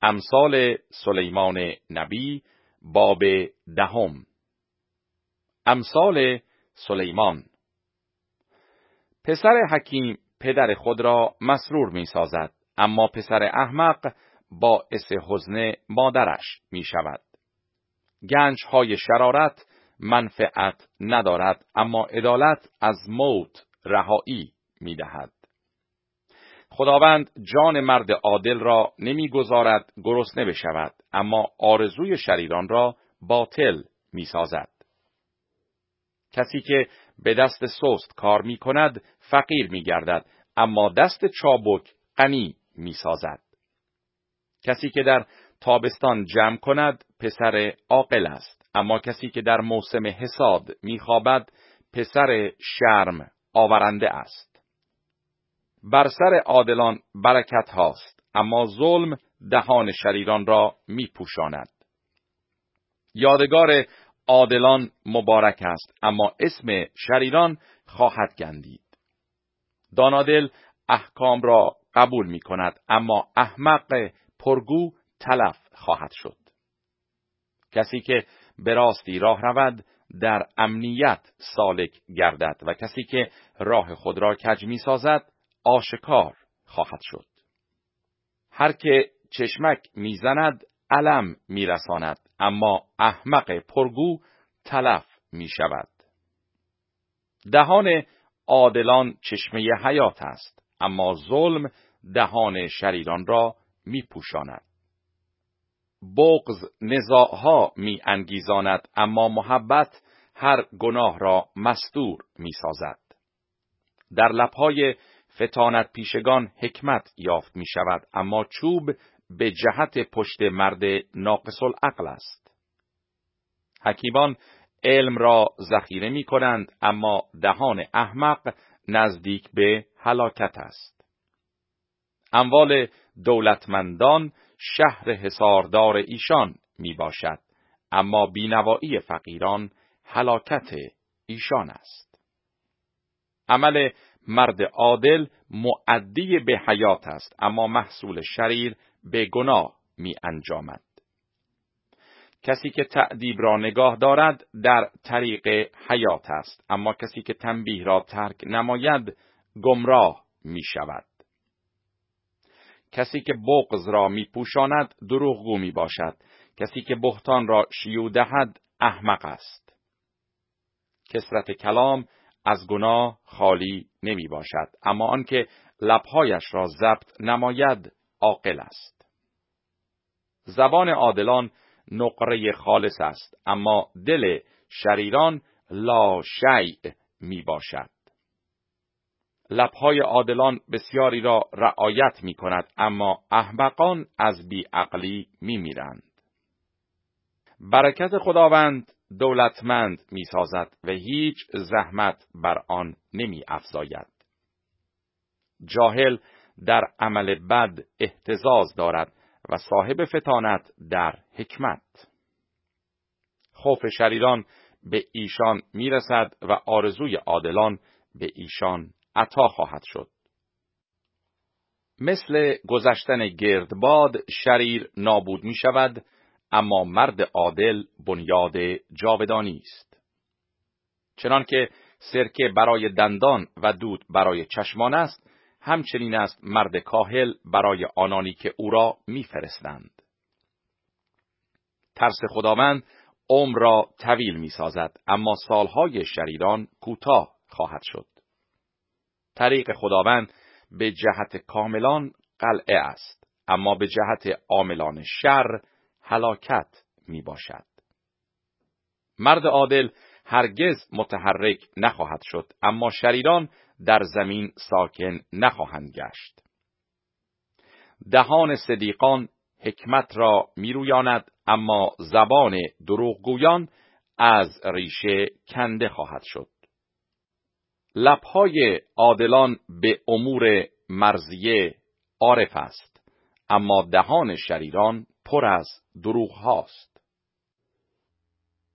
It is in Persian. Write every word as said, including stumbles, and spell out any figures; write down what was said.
امثال سلیمان نبی باب دهم. امثال سلیمان. پسر حکیم پدر خود را مسرور می سازد، اما پسر احمق باعث حزن مادرش می شود. گنج های شرارت منفعت ندارد، اما عدالت از موت رهایی می دهد. خداوند جان مرد عادل را نمی گذارد گرسنه بشود، اما آرزوی شریران را باطل می سازد. کسی که به دست سست کار می کند فقیر می گردد، اما دست چابک غنی می سازد. کسی که در تابستان جمع کند پسر عاقل است، اما کسی که در موسم حصاد می خوابد پسر شرم آورنده است. بر سر عادلان برکت هاست، اما ظلم دهان شریران را می پوشاند. یادگار عادلان مبارک است، اما اسم شریران خواهد گندید. دانادل احکام را قبول می کند، اما احمق پرگو تلف خواهد شد. کسی که به راستی راه رود در امنیت سالک گردد و کسی که راه خود را کج می سازد آشکار خواهد شد. هر که چشمک می زند علم می رساند، اما احمق پرگو تلف می شود. دهان عادلان چشمه حیات است، اما ظلم دهان شریران را می پوشاند. بغض نزاعها می انگیزاند، اما محبت هر گناه را مستور می سازد. در لبهای فتانت پیشگان حکمت یافت می شود، اما چوب به جهت پشت مرد ناقص العقل است. حکیمان علم را ذخیره می کنند، اما دهان احمق نزدیک به هلاکت است. اموال دولتمندان شهر حصاردار ایشان می باشد، اما بینوایی فقیران هلاکت ایشان است. عمل مرد عادل معدی به حیات است، اما محصول شریر به گناه می انجامد. کسی که تأدیب را نگاه دارد در طریق حیات است، اما کسی که تنبیه را ترک نماید گمراه می شود. کسی که بغض را می پوشاند دروغگو می باشد. کسی که بهتان را شیوع دهد احمق است. کثرت کلام از گناه خالی نمی باشد، اما آنکه لبهایش را ضبط نماید عاقل است. زبان عادلان نقره خالص است، اما دل شریران لا شیء می باشد. لبهای عادلان بسیاری را رعایت می کند، اما احمقان از بی عقلی می میرند. برکت خداوند دولتمند می سازد و هیچ زحمت بر آن نمی افزاید. جاهل در عمل بد اهتزاز دارد و صاحب فطانت در حکمت. خوف شریران به ایشان می رسد و آرزوی عادلان به ایشان عطا خواهد شد. مثل گذشتن گردباد شریر نابود می شود، اما مرد عادل بنیاد جاودانی است. چنانکه سرکه برای دندان و دود برای چشمان است، همچنین است مرد کاهل برای آنانی که او را می‌فرستند. ترس خداوند عمر را طویل می‌سازد، اما سالهای شریران کوتاه خواهد شد. طریق خداوند به جهت کاملان قلعه است، اما به جهت عاملان شر هلاکت می باشد. مرد عادل هرگز متحرک نخواهد شد، اما شریران در زمین ساکن نخواهند گشت. دهان صدیقان حکمت را می رویاند، اما زبان دروغگویان از ریشه کنده خواهد شد. لبهای عادلان به امور مرضیه عارف است، اما دهان شریران پر از دروغ هاست.